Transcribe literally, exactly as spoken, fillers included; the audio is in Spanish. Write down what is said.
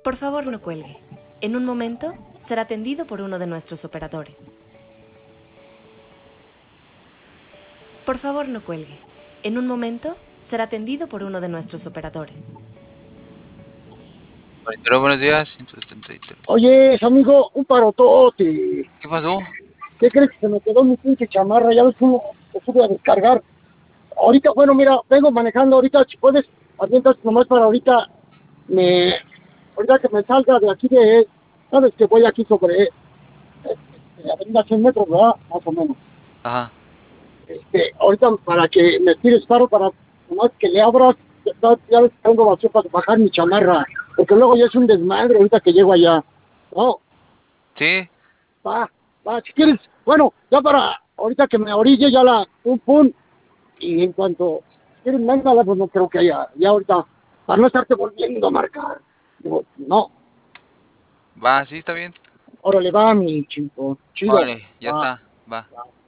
Por favor, no cuelgue. En un momento será atendido por uno de nuestros operadores. Por favor, no cuelgue. En un momento será atendido por uno de nuestros operadores. Pero buenos días, ciento setenta y tres. Oye, amigo, un parotote. ¿Qué pasó? ¿Qué crees que se me quedó mi pinche chamarra? Ya ves cómo lo sube a descargar. Ahorita, bueno, mira, vengo manejando ahorita, si puedes, avientas nomás para ahorita, me, ahorita que me salga de aquí de, sabes que voy aquí sobre, este, avenida cien metros, ¿verdad? Más o menos. Ajá. Este, ahorita para que me tires paro, para nomás que le abras, ya, ya ves que tengo vacío para bajar mi chamarra, porque luego ya es un desmadre ahorita que llego allá. No, Sí. va, va, si quieres, bueno, ya para ahorita que me orille ya la, pum, pum, y en cuanto, si quieres, mándala, pues no creo que haya, ya ahorita, para no estarte volviendo a marcar. Digo, no, Va, sí, está bien. órale, va, mi chico, chido. Vale, ya Va, está. Va. va.